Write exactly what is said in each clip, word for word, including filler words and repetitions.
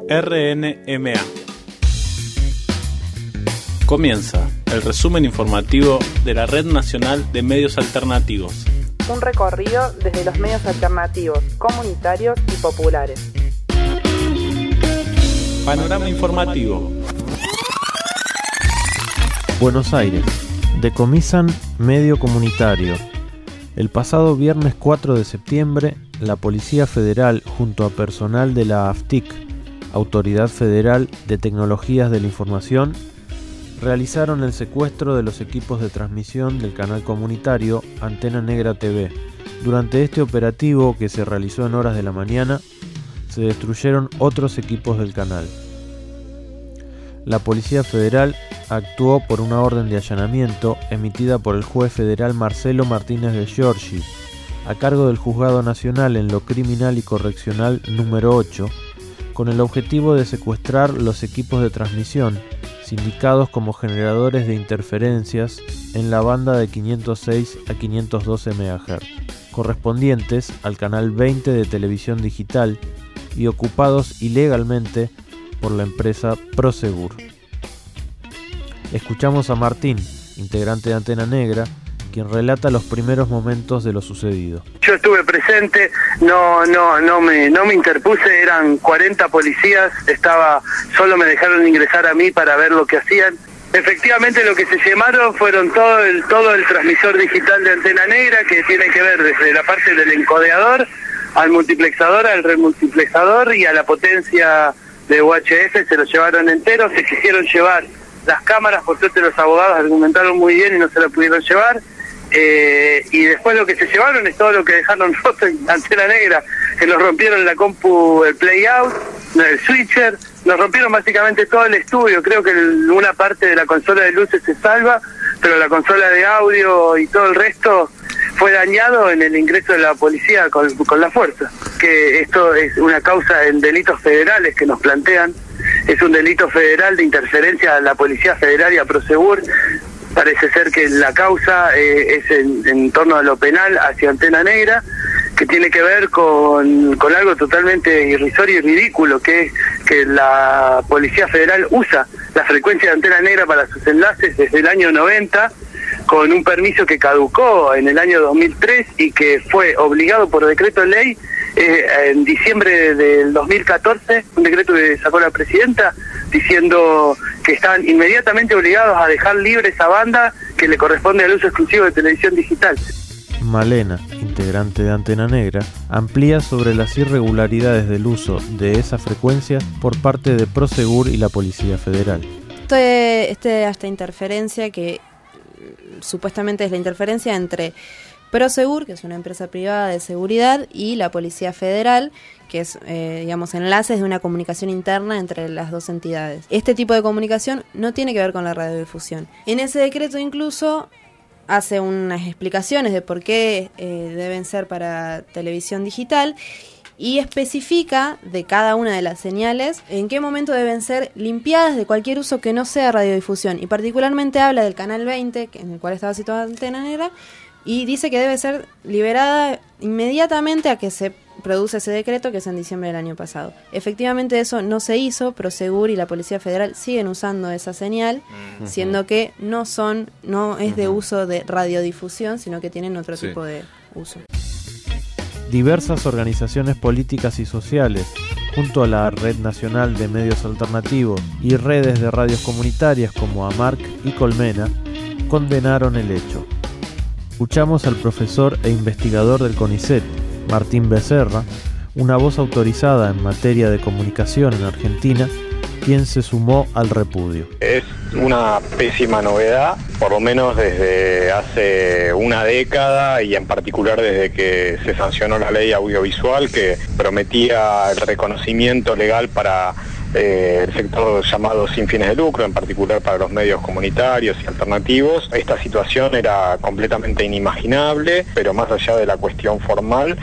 R N M A. Comienza el resumen informativo de la Red Nacional de Medios Alternativos. Un recorrido desde los medios alternativos, comunitarios y populares. Panorama informativo. Buenos Aires. Decomisan medio comunitario. El pasado viernes cuatro de septiembre, la Policía Federal, junto a personal de la A F T I C, Autoridad Federal de Tecnologías de la Información, realizaron el secuestro de los equipos de transmisión del canal comunitario Antena Negra T V. Durante este operativo, que se realizó en horas de la mañana, se destruyeron otros equipos del canal. La Policía Federal actuó por una orden de allanamiento emitida por el juez federal Marcelo Martínez de Giorgi, a cargo del Juzgado Nacional en lo Criminal y Correccional número ocho, con el objetivo de secuestrar los equipos de transmisión, sindicados como generadores de interferencias en la banda de quinientos seis a quinientos doce megahertz, correspondientes al canal veinte de televisión digital y ocupados ilegalmente por la empresa Prosegur. Escuchamos a Martín, integrante de Antena Negra, quien relata los primeros momentos de lo sucedido. Yo estuve presente, no no no me no me interpuse, eran cuarenta policías, estaba solo me dejaron ingresar a mí para ver lo que hacían. Efectivamente lo que se llamaron fueron todo el todo el transmisor digital de Antena Negra, que tiene que ver desde la parte del encodeador al multiplexador, al remultiplexador y a la potencia de U H F, se lo llevaron entero. Se quisieron llevar las cámaras, por suerte los abogados argumentaron muy bien y no se lo pudieron llevar. Eh, y después lo que se llevaron es todo lo que dejaron roto en Antena Negra, que nos rompieron la compu, el playout, el switcher, nos rompieron básicamente todo el estudio. Creo que el, una parte de la consola de luces se salva, pero la consola de audio y todo el resto fue dañado en el ingreso de la policía con, con la fuerza. Que esto es una causa en delitos federales que nos plantean, es un delito federal de interferencia a la Policía Federal y a Prosegur. Parece ser que la causa eh, es en, en torno a lo penal hacia Antena Negra, que tiene que ver con, con algo totalmente irrisorio y ridículo, que es que la Policía Federal usa la frecuencia de Antena Negra para sus enlaces desde el año noventa, con un permiso que caducó en el año dos mil tres y que fue obligado por decreto de ley eh, en diciembre del dos mil catorce, un decreto que sacó la presidenta, diciendo que están inmediatamente obligados a dejar libre esa banda que le corresponde al uso exclusivo de televisión digital. Malena, integrante de Antena Negra, amplía sobre las irregularidades del uso de esa frecuencia por parte de Prosegur y la Policía Federal. Este, este, esta interferencia que supuestamente es la interferencia entre Prosegur, que es una empresa privada de seguridad, y la Policía Federal, que es, eh, digamos, enlaces de una comunicación interna entre las dos entidades. Este tipo de comunicación no tiene que ver con la radiodifusión. En ese decreto incluso hace unas explicaciones de por qué eh, deben ser para televisión digital y especifica de cada una de las señales en qué momento deben ser limpiadas de cualquier uso que no sea radiodifusión, y particularmente habla del canal veinte, en el cual estaba situada Antena Negra, y dice que debe ser liberada inmediatamente a que se produce ese decreto, que es en diciembre del año pasado. Efectivamente eso no se hizo. Prosegur y la Policía Federal siguen usando esa señal, uh-huh. siendo que no son no es de uh-huh. uso de radiodifusión, sino que tienen otro sí. tipo de uso. Diversas organizaciones políticas y sociales, junto a la Red Nacional de Medios Alternativos y redes de radios comunitarias como AMARC y Colmena, condenaron el hecho. Escuchamos al profesor e investigador del CONICET, Martín Becerra, una voz autorizada en materia de comunicación en Argentina, quien se sumó al repudio. Es una pésima novedad, por lo menos desde hace una década y en particular desde que se sancionó la ley audiovisual, que prometía el reconocimiento legal para eh, el sector llamado sin fines de lucro, en particular para los medios comunitarios y alternativos. Esta situación era completamente inimaginable, pero más allá de la cuestión formal,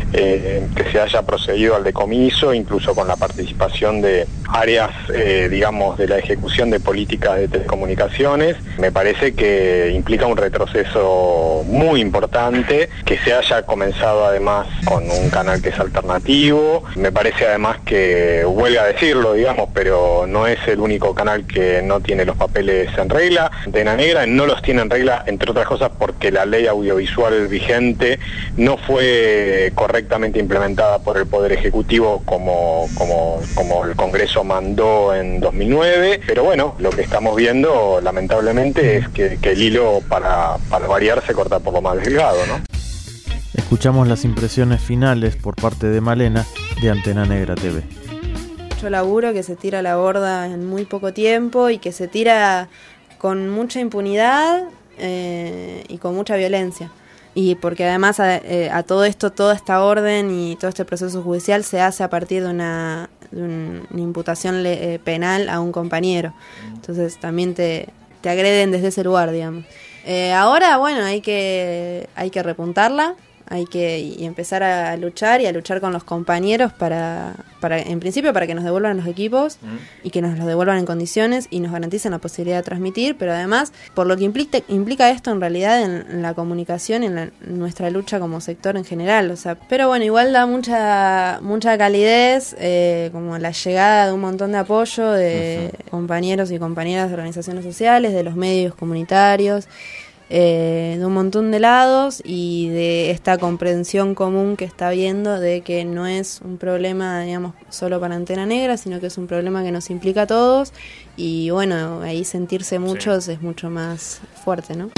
eh, que se haya procedido al decomiso, incluso con la participación de áreas, eh, digamos, de la ejecución de políticas de telecomunicaciones. Me parece que implica un retroceso muy importante, que se haya comenzado además con un canal que es alternativo. Me parece además que, huelga decirlo, digamos, pero no es el único canal que no tiene los papeles en regla. Antena Negra no los tiene en regla, entre otras cosas, porque la ley audiovisual vigente no fue correctamente implementada por el Poder Ejecutivo como, como, como el Congreso mandó en dos mil nueve, pero bueno, lo que estamos viendo lamentablemente es que, que el hilo para, para variar se corta por lo más delgado, ¿no? Escuchamos las impresiones finales por parte de Malena de Antena Negra T V. Mucho laburo que se tira a la borda en muy poco tiempo y que se tira con mucha impunidad eh, y con mucha violencia. Y porque además a, eh, a todo esto, toda esta orden y todo este proceso judicial se hace a partir de una, de un, una imputación le, eh, penal a un compañero. Entonces también te, te agreden desde ese lugar, digamos. Eh, ahora, bueno, hay que, hay que repuntarla. Hay que y empezar a luchar y a luchar con los compañeros para, para en principio, para que nos devuelvan los equipos mm. y que nos los devuelvan en condiciones y nos garanticen la posibilidad de transmitir, pero además, por lo que implica, implica esto en realidad en, en la comunicación y en, la, en nuestra lucha como sector en general. O sea, pero bueno, igual da mucha mucha calidez, eh, como la llegada de un montón de apoyo de uh-huh. compañeros y compañeras de organizaciones sociales, de los medios comunitarios, Eh, de un montón de lados y de esta comprensión común que está viendo de que no es un problema, digamos, solo para Antena Negra, sino que es un problema que nos implica a todos y bueno, ahí sentirse muchos sí. es mucho más fuerte, ¿no?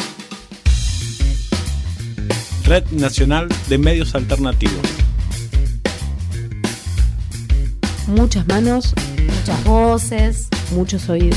Red Nacional de Medios Alternativos. Muchas manos, muchas voces, muchos oídos.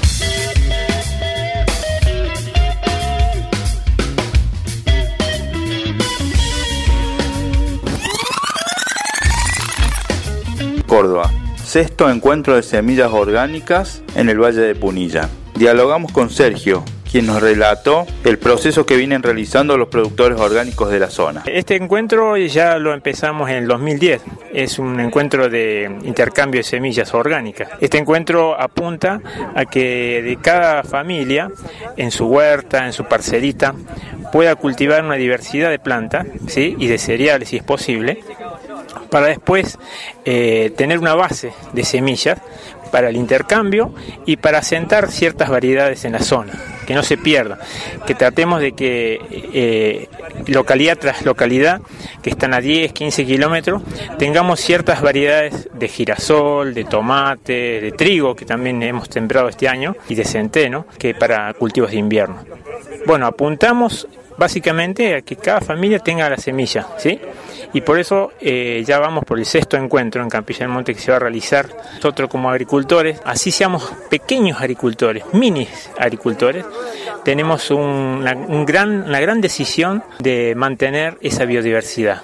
Córdoba, sexto encuentro de semillas orgánicas en el Valle de Punilla. Dialogamos con Sergio, quien nos relató el proceso que vienen realizando los productores orgánicos de la zona. Este encuentro ya lo empezamos en el dos mil diez, es un encuentro de intercambio de semillas orgánicas. Este encuentro apunta a que de cada familia, en su huerta, en su parcelita, pueda cultivar una diversidad de plantas, ¿sí? y de cereales si es posible, para después eh, tener una base de semillas para el intercambio y para asentar ciertas variedades en la zona, que no se pierdan, que tratemos de que eh, localidad tras localidad, que están a diez, quince kilómetros, tengamos ciertas variedades de girasol, de tomate, de trigo, que también hemos sembrado este año, y de centeno, que para cultivos de invierno. Bueno, apuntamos básicamente a que cada familia tenga la semilla, ¿sí? Y por eso eh, ya vamos por el sexto encuentro en Campilla del Monte que se va a realizar. Nosotros como agricultores, así seamos pequeños agricultores, mini agricultores, tenemos un, una, un gran, una gran decisión de mantener esa biodiversidad.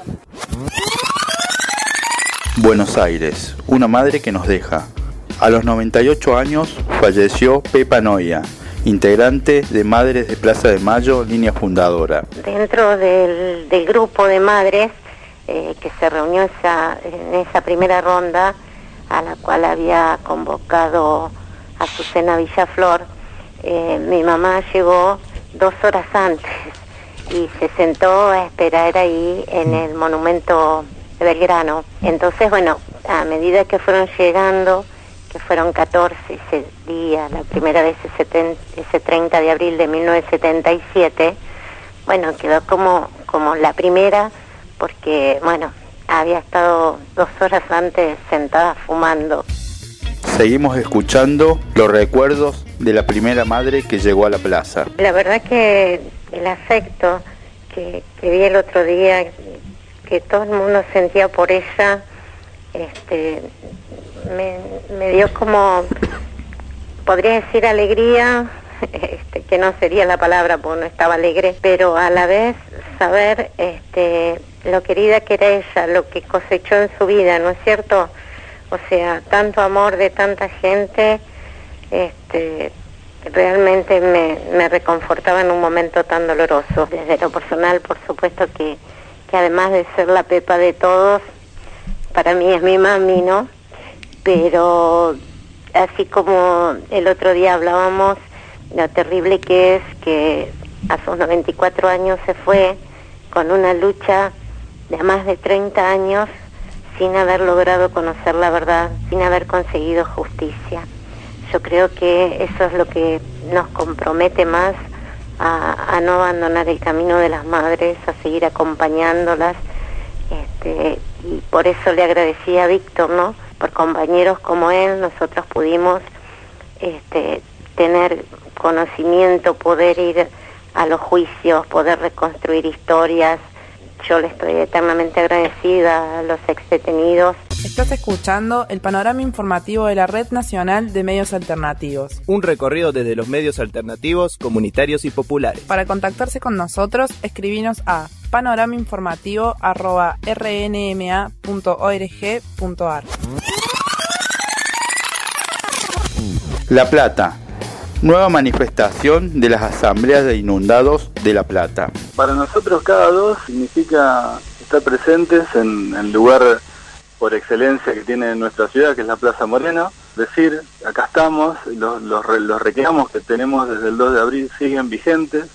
Buenos Aires, una madre que nos deja. A los noventa y ocho años falleció Pepa Noia, integrante de Madres de Plaza de Mayo, línea fundadora. Dentro del, del grupo de madres eh, que se reunió esa, en esa primera ronda, a la cual había convocado a Azucena Villaflor, eh, mi mamá llegó dos horas antes y se sentó a esperar ahí en el monumento de Belgrano. Entonces, bueno, a medida que fueron llegando, que fueron catorce ese día, la primera vez ese, ese treinta de abril de mil novecientos setenta y siete, bueno, quedó como, como la primera, porque, bueno, había estado dos horas antes sentada fumando. Seguimos escuchando los recuerdos de la primera madre que llegó a la plaza. La verdad que el afecto que, que vi el otro día, que todo el mundo sentía por ella, este, me, me dio como, podría decir alegría, este, que no sería la palabra porque no estaba alegre, pero a la vez saber este, lo querida que era ella, lo que cosechó en su vida, ¿no es cierto? O sea, tanto amor de tanta gente, este, realmente me, me reconfortaba en un momento tan doloroso. Desde lo personal, por supuesto que, que además de ser la Pepa de todos, para mí es mi mami, ¿no? Pero así como el otro día hablábamos, lo terrible que es que a sus noventa y cuatro años se fue con una lucha de más de treinta años sin haber logrado conocer la verdad, sin haber conseguido justicia. Yo creo que eso es lo que nos compromete más a, a no abandonar el camino de las madres, a seguir acompañándolas, este, y por eso le agradecí a Víctor, ¿no? Por compañeros como él, nosotros pudimos este, tener conocimiento, poder ir a los juicios, poder reconstruir historias. Yo le estoy eternamente agradecida a los exdetenidos. Estás escuchando el panorama informativo de la Red Nacional de Medios Alternativos. Un recorrido desde los medios alternativos, comunitarios y populares. Para contactarse con nosotros, escribinos a panoramainformativo arroba r n m a punto org punto a r. La Plata. Nueva manifestación de las asambleas de inundados de La Plata. Para nosotros cada dos significa estar presentes en el lugar por excelencia que tiene nuestra ciudad, que es la Plaza Moreno. Decir, acá estamos, los, los, los reclamos que tenemos desde el dos de abril siguen vigentes,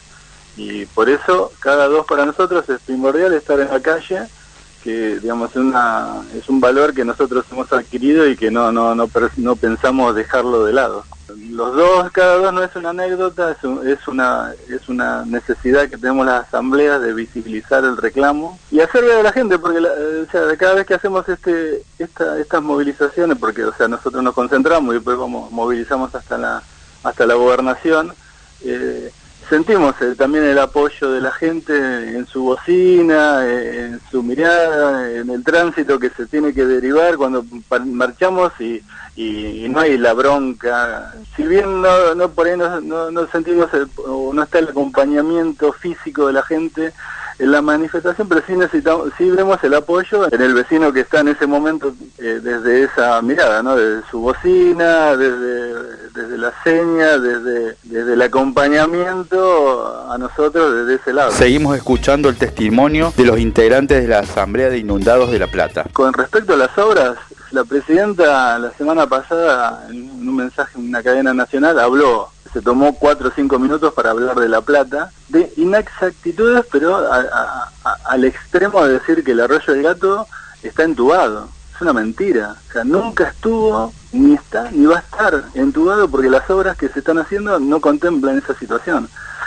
y por eso cada dos para nosotros es primordial estar en la calle, que digamos es, una, es un valor que nosotros hemos adquirido y que no, no, no, no pensamos dejarlo de lado. Los dos, cada dos no es una anécdota, es, un, es una es una necesidad que tenemos las asambleas de visibilizar el reclamo y hacer ver a la gente, porque la, o sea, cada vez que hacemos este esta, estas movilizaciones, porque o sea nosotros nos concentramos y después vamos movilizamos hasta la hasta la gobernación, eh, sentimos eh, también el apoyo de la gente en su bocina, eh, en su mirada, en el tránsito que se tiene que derivar cuando marchamos y, y, y no hay la bronca. Si bien no, no por ahí no, no, no sentimos el, o no está el acompañamiento físico de la gente en la manifestación, pero sí necesitamos, sí vemos el apoyo en el vecino que está en ese momento eh, desde esa mirada, ¿no? Desde su bocina, desde, desde la seña, desde, desde el acompañamiento a nosotros desde ese lado. Seguimos escuchando el testimonio de los integrantes de la Asamblea de Inundados de La Plata. Con respecto a las obras, la presidenta la semana pasada en un mensaje en una cadena nacional habló, se tomó cuatro o cinco minutos para hablar de La Plata, de inexactitudes, pero a, a, a, al extremo de decir que el Arroyo del Gato está entubado. Es una mentira. O sea, nunca estuvo, ni está, ni va a estar entubado, porque las obras que se están haciendo no contemplan esa situación.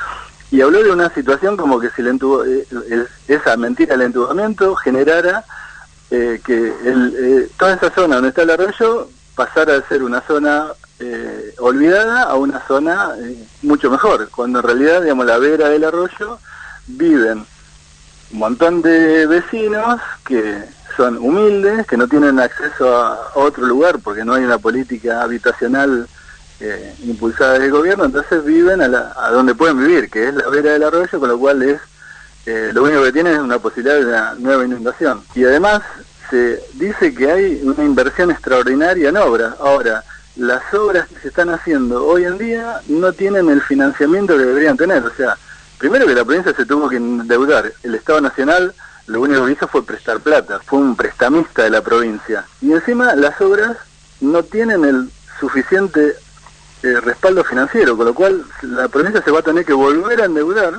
Y habló de una situación como que si el entubo, eh, el, esa mentira del entubamiento generara eh, que el, eh, toda esa zona donde está el arroyo pasara a ser una zona Eh, olvidada a una zona eh, mucho mejor, cuando en realidad, digamos, la vera del arroyo viven un montón de vecinos que son humildes, que no tienen acceso a otro lugar porque no hay una política habitacional eh, impulsada del gobierno, entonces viven a, la, a donde pueden vivir, que es la vera del arroyo, con lo cual es eh, lo único que tienen es una posibilidad de una nueva inundación. Y además se dice que hay una inversión extraordinaria en obras. Ahora, las obras que se están haciendo hoy en día no tienen el financiamiento que deberían tener. O sea, primero que la provincia se tuvo que endeudar. El Estado Nacional lo único que hizo fue prestar plata, fue un prestamista de la provincia. Y encima las obras no tienen el suficiente eh, respaldo financiero, con lo cual la provincia se va a tener que volver a endeudar.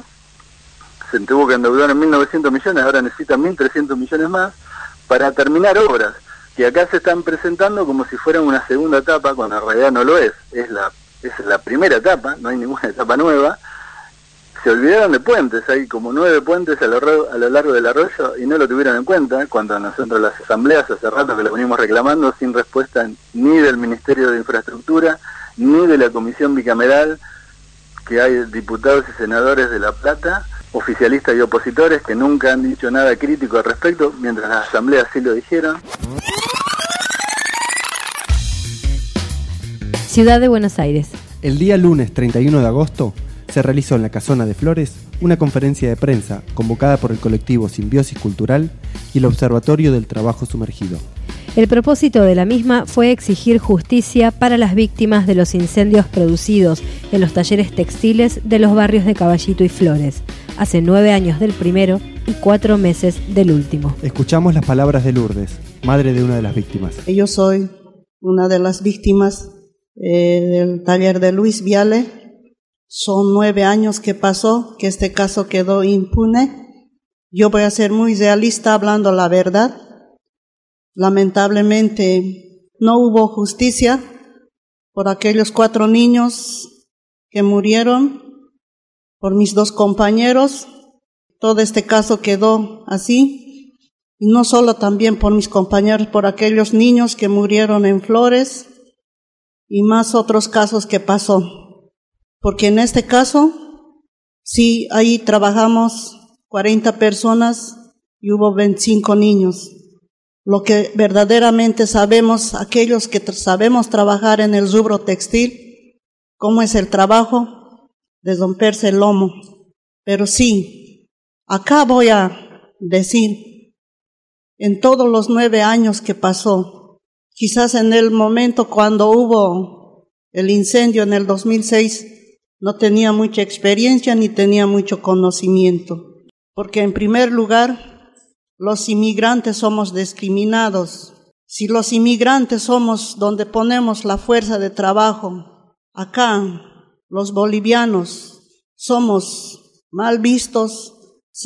Se tuvo que endeudar en mil novecientos millones, ahora necesita mil trescientos millones más para terminar obras, que acá se están presentando como si fueran una segunda etapa, cuando en realidad no lo es, es la es la primera etapa, no hay ninguna etapa nueva. Se olvidaron de puentes, hay como nueve puentes a lo, a lo largo del arroyo y no lo tuvieron en cuenta, cuando nosotros las asambleas hace rato que lo venimos reclamando sin respuesta ni del Ministerio de Infraestructura, ni de la Comisión Bicameral, que hay diputados y senadores de La Plata, oficialistas y opositores que nunca han dicho nada crítico al respecto, mientras las asambleas sí lo dijeron. Ciudad de Buenos Aires. El día lunes treinta y uno de agosto se realizó en la Casona de Flores una conferencia de prensa convocada por el colectivo Simbiosis Cultural y el Observatorio del Trabajo Sumergido. El propósito de la misma fue exigir justicia para las víctimas de los incendios producidos en los talleres textiles de los barrios de Caballito y Flores, hace nueve años del primero y cuatro meses del último. Escuchamos las palabras de Lourdes, madre de una de las víctimas. Yo soy una de las víctimas eh, del taller de Luis Viale. Son nueve años que pasó, que este caso quedó impune. Yo voy a ser muy realista hablando la verdad. Lamentablemente no hubo justicia por aquellos cuatro niños que murieron, por mis dos compañeros. Todo este caso quedó así. Y no solo también por mis compañeros, por aquellos niños que murieron en Flores y más otros casos que pasó. Porque en este caso, sí, ahí trabajamos cuarenta personas y hubo veinticinco niños. Lo que verdaderamente sabemos, aquellos que sabemos trabajar en el rubro textil, cómo es el trabajo de romperse el lomo. Pero sí, acá voy a decir, en todos los nueve años que pasó, quizás en el momento cuando hubo el incendio en el dos mil seis, no tenía mucha experiencia ni tenía mucho conocimiento. Porque en primer lugar, los inmigrantes somos discriminados. Si los inmigrantes somos donde ponemos la fuerza de trabajo, acá los bolivianos somos mal vistos,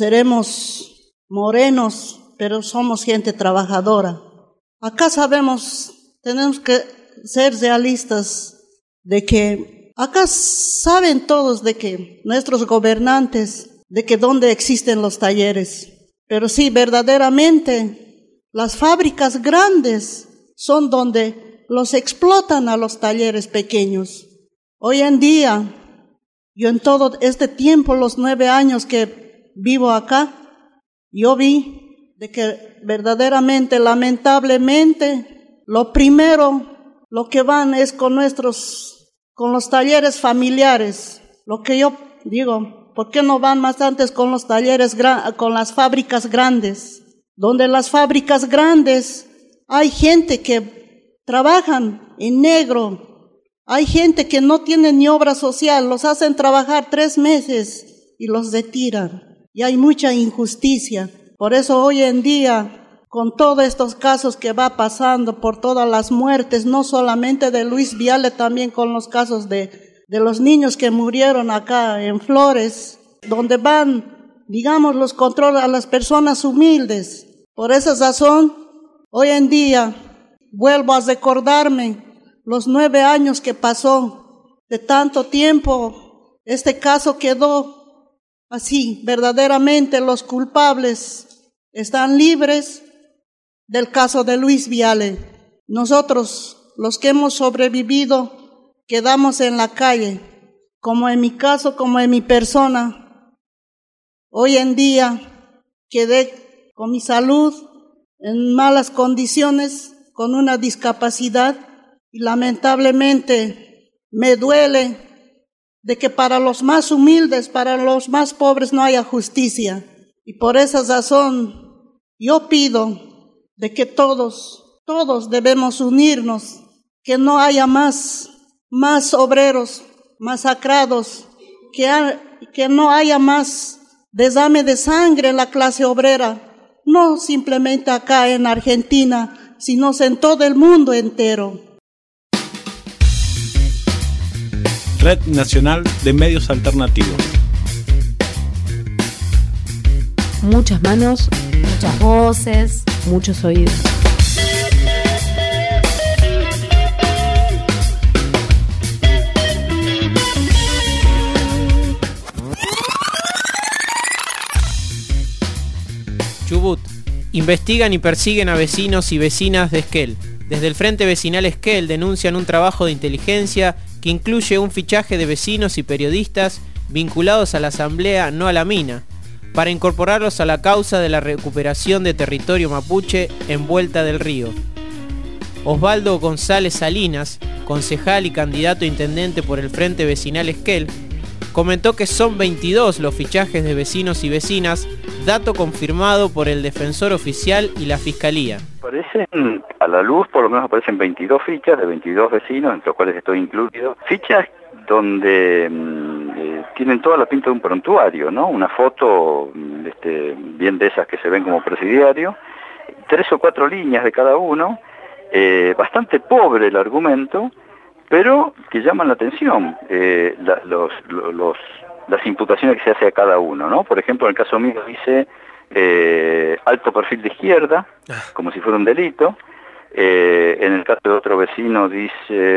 seremos morenos, pero somos gente trabajadora. Acá sabemos, tenemos que ser realistas de que acá saben todos de que nuestros gobernantes, de que dónde existen los talleres. Pero sí, verdaderamente, las fábricas grandes son donde los explotan a los talleres pequeños. Hoy en día, yo en todo este tiempo, los nueve años que vivo acá, yo vi de que verdaderamente, lamentablemente, lo primero, lo que van es con nuestros, con los talleres familiares. Lo que yo digo, ¿por qué no van más antes con los talleres, con las fábricas grandes? Donde las fábricas grandes hay gente que trabajan en negro, hay gente que no tiene ni obra social, los hacen trabajar tres meses y los retiran. Y hay mucha injusticia. Por eso hoy en día, con todos estos casos que va pasando, por todas las muertes, no solamente de Luis Viale, también con los casos de de los niños que murieron acá en Flores, donde van, digamos, los controles a las personas humildes. Por esa razón, hoy en día, vuelvo a recordarme los nueve años que pasó, de tanto tiempo, este caso quedó así. Verdaderamente los culpables están libres del caso de Luis Viale. Nosotros, los que hemos sobrevivido, quedamos en la calle, como en mi caso, como en mi persona. Hoy en día quedé con mi salud en malas condiciones, con una discapacidad, y lamentablemente me duele de que para los más humildes, para los más pobres no haya justicia. Y por esa razón yo pido de que todos, todos debemos unirnos, que no haya más más obreros masacrados, que, ha, que no haya más derrame de sangre en la clase obrera, no simplemente acá en Argentina, sino en todo el mundo entero. Red Nacional de Medios Alternativos. Muchas manos, muchas voces, muchos oídos. Chubut. Investigan y persiguen a vecinos y vecinas de Esquel. Desde el Frente Vecinal Esquel denuncian un trabajo de inteligencia que incluye un fichaje de vecinos y periodistas vinculados a la asamblea No a la Mina, para incorporarlos a la causa de la recuperación de territorio mapuche en Vuelta del Río. Osvaldo González Salinas, concejal y candidato a intendente por el Frente Vecinal Esquel, comentó que son veintidós los fichajes de vecinos y vecinas, dato confirmado por el defensor oficial y la fiscalía. Aparecen a la luz, por lo menos aparecen veintidós fichas de veintidós vecinos, entre los cuales estoy incluido. Fichas donde eh, tienen toda la pinta de un prontuario, ¿no? Una foto, este, bien de esas que se ven como presidiario, tres o cuatro líneas de cada uno, eh, bastante pobre el argumento, pero que llaman la atención, eh, la, los, los, las imputaciones que se hace a cada uno, ¿no? Por ejemplo, en el caso mío dice eh, alto perfil de izquierda, como si fuera un delito. Eh, en el caso de otro vecino dice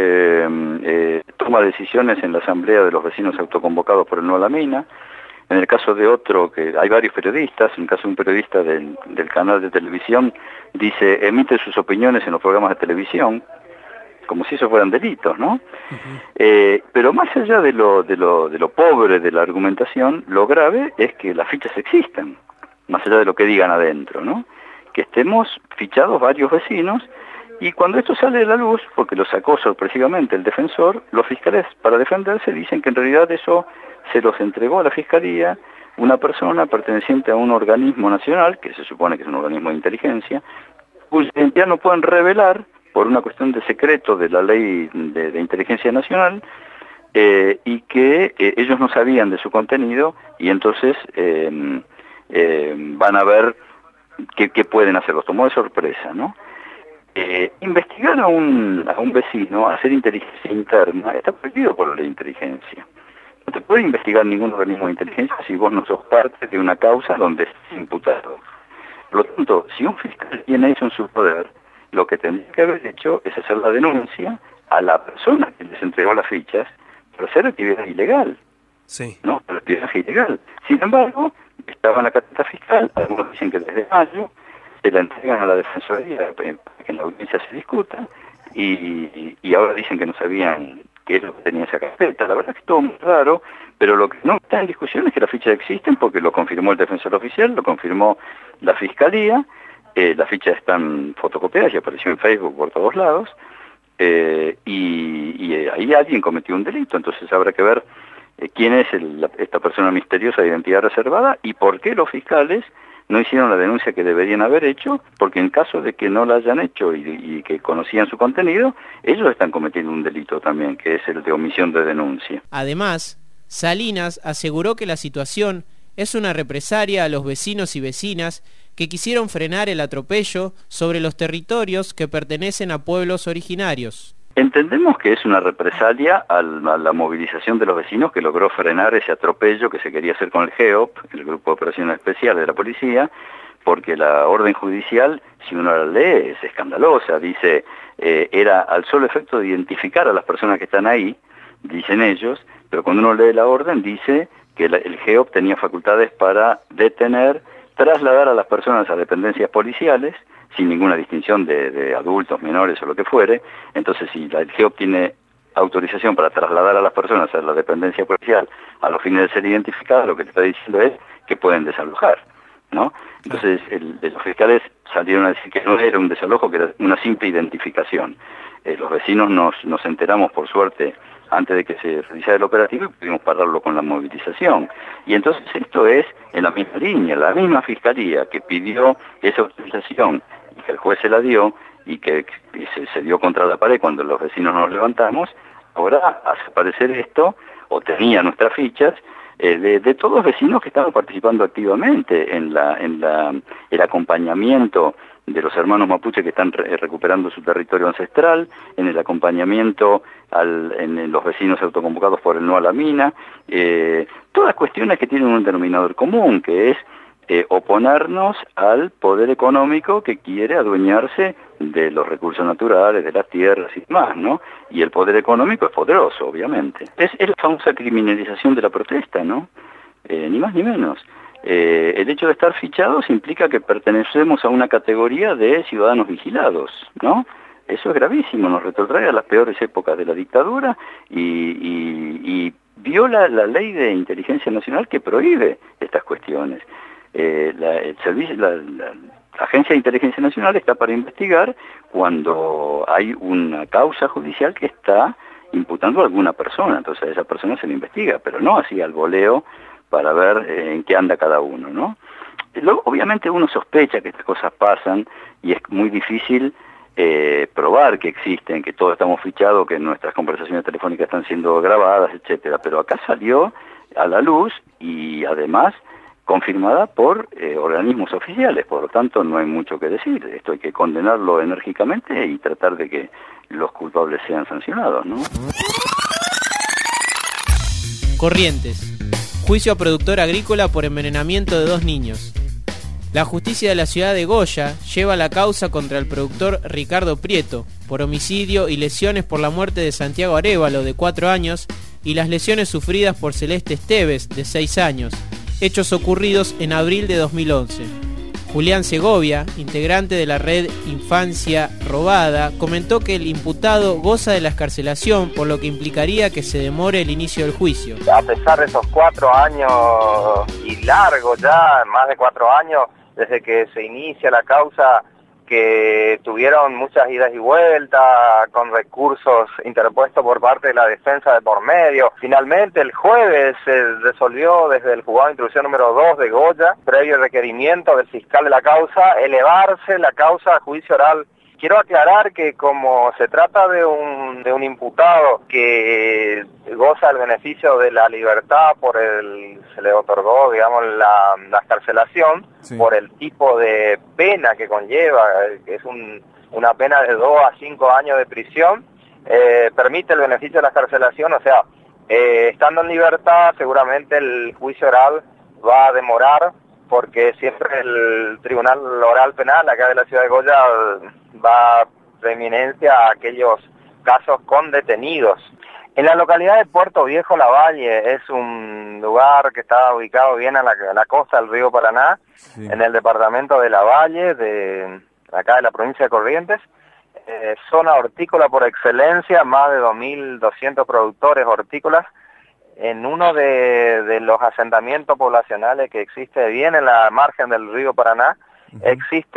eh, toma decisiones en la asamblea de los vecinos autoconvocados por el No a la Mina. En el caso de otro, que hay varios periodistas, en el caso de un periodista del, del canal de televisión, dice emite sus opiniones en los programas de televisión, como si eso fueran delitos, ¿no? Uh-huh. Eh, pero más allá de lo, de, lo, de lo pobre de la argumentación, lo grave es que las fichas existen, más allá de lo que digan adentro, ¿no? Que estemos fichados varios vecinos, y cuando esto sale de la luz, porque lo sacó sorpresivamente el defensor, los fiscales para defenderse dicen que en realidad eso se los entregó a la Fiscalía una persona perteneciente a un organismo nacional, que se supone que es un organismo de inteligencia, cuya identidad no pueden revelar por una cuestión de secreto de la ley de, de inteligencia nacional, eh, y que eh, ellos no sabían de su contenido, y entonces eh, eh, van a ver qué, qué pueden hacer. Los tomó de sorpresa, ¿no? Eh, investigar a un, a un vecino, hacer inteligencia interna, está prohibido por la ley de inteligencia. No te puede investigar ningún organismo de inteligencia si vos no sos parte de una causa donde estás imputado. Por lo tanto, si un fiscal tiene eso en su poder, lo que tendría que haber hecho es hacer la denuncia a la persona que les entregó las fichas por hacer actividad ilegal. Sí. No, por actividad ilegal. Sin embargo, estaba en la carpeta fiscal, algunos dicen que desde mayo, se la entregan a la Defensoría para que en la audiencia se discuta, y, y ahora dicen que no sabían qué es lo que tenía esa carpeta. La verdad es que es todo muy raro, pero lo que no está en discusión es que las fichas existen, porque lo confirmó el defensor oficial, lo confirmó la Fiscalía. Eh, las fichas están fotocopiadas y apareció en Facebook por todos lados, eh, y, y eh, ahí alguien cometió un delito. Entonces habrá que ver eh, quién es el, la, esta persona misteriosa de identidad reservada y por qué los fiscales no hicieron la denuncia que deberían haber hecho, porque en caso de que no la hayan hecho y, y que conocían su contenido, ellos están cometiendo un delito también, que es el de omisión de denuncia. Además, Salinas aseguró que la situación es una represalia a los vecinos y vecinas que quisieron frenar el atropello sobre los territorios que pertenecen a pueblos originarios. Entendemos que es una represalia a la movilización de los vecinos que logró frenar ese atropello que se quería hacer con el GEOP, el Grupo de Operaciones Especiales de la Policía, porque la orden judicial, si uno la lee, es escandalosa. Dice, eh, era al solo efecto de identificar a las personas que están ahí, dicen ellos, pero cuando uno lee la orden dice que la, el GEOP tenía facultades para detener, trasladar a las personas a dependencias policiales, sin ninguna distinción de, de adultos, menores o lo que fuere. Entonces, si la, el GEOP tiene autorización para trasladar a las personas a la dependencia policial a los fines de ser identificadas, lo que te está diciendo es que pueden desalojar, ¿no? Entonces, el, los fiscales salieron a decir que no era un desalojo, que era una simple identificación. Eh, los vecinos nos, nos enteramos, por suerte, antes de que se realizara el operativo, y pudimos pararlo con la movilización. Y entonces esto es en la misma línea, la misma Fiscalía que pidió esa autorización y que el juez se la dio y que, que se, se dio contra la pared cuando los vecinos nos levantamos, ahora hace aparecer esto, o tenía nuestras fichas, eh, de, de todos los vecinos que estaban participando activamente en la, en la, el acompañamiento de los hermanos mapuche que están re recuperando su territorio ancestral, en el acompañamiento al, en, en los vecinos autoconvocados por el No a la Mina, eh, todas cuestiones que tienen un denominador común, que es eh, oponernos al poder económico que quiere adueñarse de los recursos naturales, de las tierras y demás, ¿no? Y el poder económico es poderoso, obviamente. Es, es la famosa criminalización de la protesta, ¿no? Eh, ni más ni menos. Eh, el hecho de estar fichados implica que pertenecemos a una categoría de ciudadanos vigilados, ¿no? Eso es gravísimo, nos retrotrae a las peores épocas de la dictadura y, y, y viola la ley de inteligencia nacional que prohíbe estas cuestiones. Eh, la, el servicio, la, la, la Agencia de Inteligencia Nacional está para investigar cuando hay una causa judicial que está imputando a alguna persona, entonces a esa persona se le investiga, pero no así al voleo para ver eh, en qué anda cada uno, ¿no? Luego, obviamente uno sospecha que estas cosas pasan y es muy difícil eh, probar que existen, que todos estamos fichados, que nuestras conversaciones telefónicas están siendo grabadas, etcétera. Pero acá salió a la luz y además confirmada por eh, organismos oficiales, por lo tanto no hay mucho que decir. Esto hay que condenarlo enérgicamente y tratar de que los culpables sean sancionados, ¿no? Corrientes. Juicio a productor agrícola por envenenamiento de dos niños. La justicia de la ciudad de Goya lleva la causa contra el productor Ricardo Prieto por homicidio y lesiones por la muerte de Santiago Arévalo, de cuatro años, y las lesiones sufridas por Celeste Esteves, de seis años, hechos ocurridos en abril de dos mil once. Julián Segovia, integrante de la red Infancia Robada, comentó que el imputado goza de la excarcelación, por lo que implicaría que se demore el inicio del juicio. A pesar de esos cuatro años y largos ya, más de cuatro años, desde que se inicia la causa, que tuvieron muchas idas y vueltas, con recursos interpuestos por parte de la defensa de por medio. Finalmente, el jueves se resolvió desde el juzgado de instrucción número dos de Goya, previo requerimiento del fiscal de la causa, elevarse la causa a juicio oral. Quiero aclarar que como se trata de un, de un imputado que goza del beneficio de la libertad por el, se le otorgó, digamos, la, la excarcelación, sí, por el tipo de pena que conlleva, que es un, una pena de dos a cinco años de prisión, eh, permite el beneficio de la excarcelación, o sea, eh, estando en libertad, seguramente el juicio oral va a demorar, porque siempre el Tribunal Oral Penal acá de la ciudad de Goya va preeminencia a aquellos casos con detenidos. En la localidad de Puerto Viejo Lavalle, es un lugar que está ubicado bien a la, a la costa del río Paraná, sí, en el departamento de Lavalle, de acá de la provincia de Corrientes, eh, zona hortícola por excelencia, más de dos mil doscientos productores hortícolas, en uno de, de los asentamientos poblacionales que existe bien en la margen del río Paraná. Uh-huh. Existe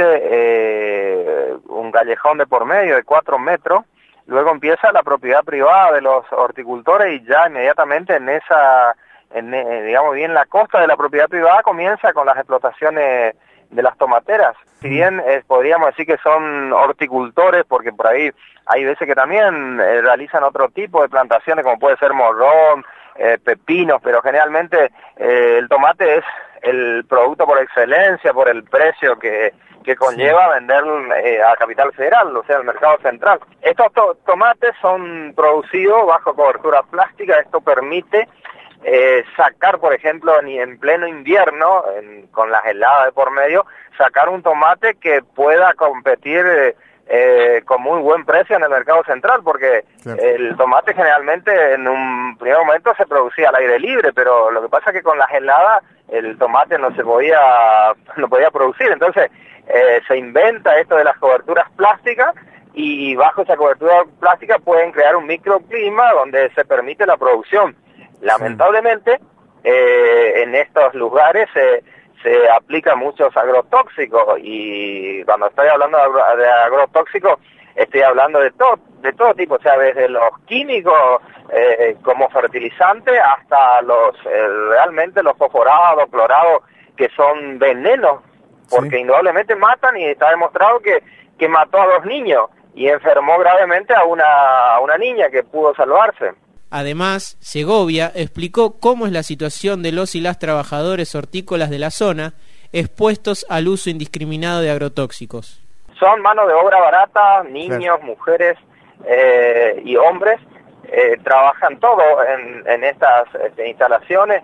eh, un callejón de por medio de cuatro metros, luego empieza la propiedad privada de los horticultores y ya inmediatamente en esa, en, eh, digamos bien la costa de la propiedad privada comienza con las explotaciones de las tomateras. Si bien eh, podríamos decir que son horticultores, porque por ahí hay veces que también eh, realizan otro tipo de plantaciones, como puede ser morrón, Eh, pepinos, pero generalmente eh, el tomate es el producto por excelencia, por el precio que, que conlleva, sí, vender eh, a Capital Federal, o sea, al mercado central. Estos to tomates son producidos bajo cobertura plástica. Esto permite eh, sacar, por ejemplo, ni en pleno invierno, en, con las heladas de por medio, sacar un tomate que pueda competir eh, Eh, con muy buen precio en el mercado central, porque claro, el tomate generalmente en un primer momento se producía al aire libre, pero lo que pasa es que con las heladas el tomate no se podía no podía producir, entonces eh, se inventa esto de las coberturas plásticas y bajo esa cobertura plástica pueden crear un microclima donde se permite la producción. Lamentablemente eh, en estos lugares eh, se aplican muchos agrotóxicos, y cuando estoy hablando de, agro, de agrotóxicos estoy hablando de todo de todo tipo, o sea, desde los químicos eh, como fertilizantes hasta los eh, realmente los fosforados, clorados, que son venenos, porque sí, indudablemente matan, y está demostrado que, que mató a dos niños y enfermó gravemente a una, a una niña que pudo salvarse. Además, Segovia explicó cómo es la situación de los y las trabajadores hortícolas de la zona expuestos al uso indiscriminado de agrotóxicos. Son mano de obra barata, niños, sí, mujeres eh, y hombres, eh, trabajan todo en, en estas este, instalaciones,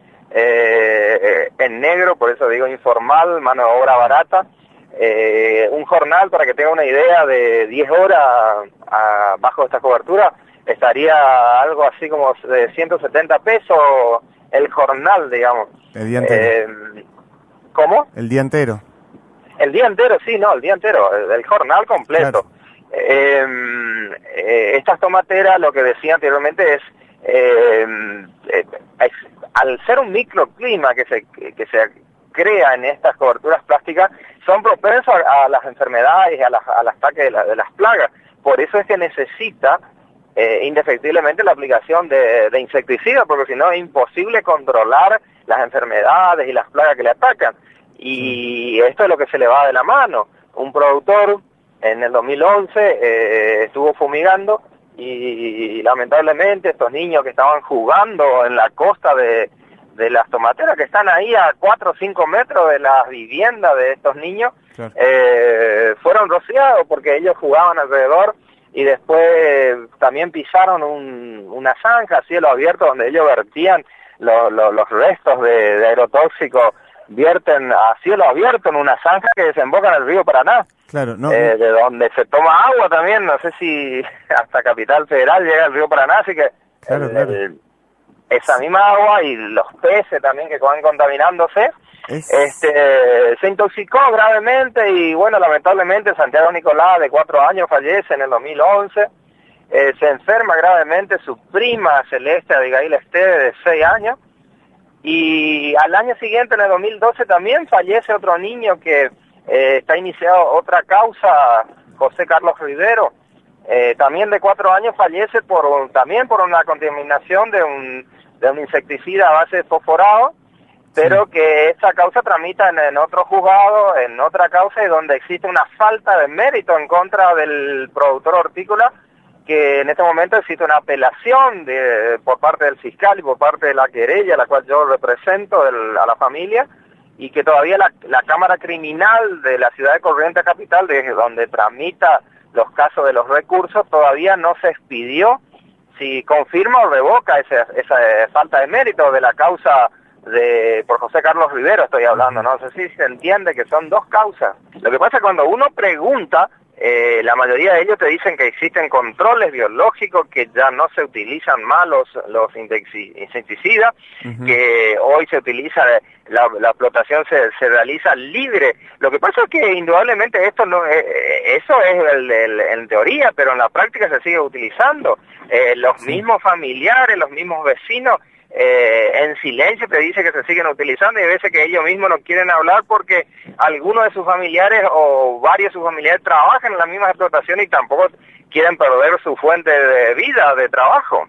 eh, en negro, por eso digo informal, mano de obra barata. Eh, un jornal, para que tenga una idea, de diez horas a, bajo esta cobertura, estaría algo así como de ciento setenta pesos el jornal, digamos. El día entero. Eh, ¿Cómo? El día entero. El día entero, sí, no, el día entero, el, el jornal completo. Claro. Eh, eh, estas tomateras, lo que decía anteriormente, es, eh, eh, es al ser un microclima que se, que se crea en estas coberturas plásticas, son propensos a, a las enfermedades y a las, al ataque de, la, de las plagas. Por eso es que necesita Eh, indefectiblemente la aplicación de, de insecticidas, porque si no es imposible controlar las enfermedades y las plagas que le atacan. Y esto es lo que se le va de la mano. Un productor en el dos mil once eh, estuvo fumigando y, y lamentablemente estos niños que estaban jugando en la costa de, de las tomateras, que están ahí a cuatro o cinco metros de las viviendas de estos niños, claro. eh, fueron rociados porque ellos jugaban alrededor y después también pisaron un, una zanja a cielo abierto donde ellos vertían lo, lo, los restos de, de agrotóxicos, vierten a cielo abierto en una zanja que desemboca en el río Paraná. Claro, no, eh, de donde se toma agua también, no sé si hasta Capital Federal llega el río Paraná, así que claro, el, claro. El, esa misma agua y los peces también que van contaminándose, es... este se intoxicó gravemente y bueno, lamentablemente Santiago Nicolás, de cuatro años, fallece en el dos mil once, eh, se enferma gravemente su prima Celeste Abigail Esteve, de seis años, y al año siguiente, en el dos mil doce, también fallece otro niño que eh, está iniciado otra causa, José Carlos Rivero, eh, también de cuatro años, fallece por un, también por una contaminación de un, de un insecticida a base de fosforado, pero sí. que esa causa tramita en, en otro juzgado, en otra causa, y donde existe una falta de mérito en contra del productor hortícola, que en este momento existe una apelación de, por parte del fiscal y por parte de la querella, la cual yo represento del, a la familia, y que todavía la, la Cámara Criminal de la ciudad de Corrientes Capital, desde donde tramita los casos de los recursos, todavía no se expidió si confirma o revoca esa, esa falta de mérito de la causa de por José Carlos Rivero, estoy hablando, no sé si se entiende que son dos causas. Lo que pasa es cuando uno pregunta, Eh, la mayoría de ellos te dicen que existen controles biológicos, que ya no se utilizan más los, los insecticidas, uh-huh. que hoy se utiliza, la, la explotación se, se realiza libre. Lo que pasa es que indudablemente esto no eh, eso es el, el, en teoría, pero en la práctica se sigue utilizando. Eh, los sí. mismos familiares, los mismos vecinos, Eh, en silencio te dice que se siguen utilizando, y hay veces que ellos mismos no quieren hablar porque algunos de sus familiares o varios de sus familiares trabajan en la misma explotación y tampoco quieren perder su fuente de vida, de trabajo.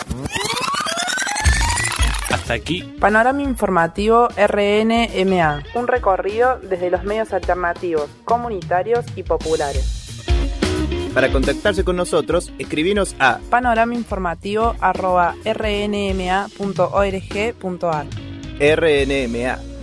Hasta aquí Panorama Informativo R N M A, un recorrido desde los medios alternativos, comunitarios y populares. Para contactarse con nosotros, escribinos a panoramainformativo arroba r n m a punto org punto a r. R N M A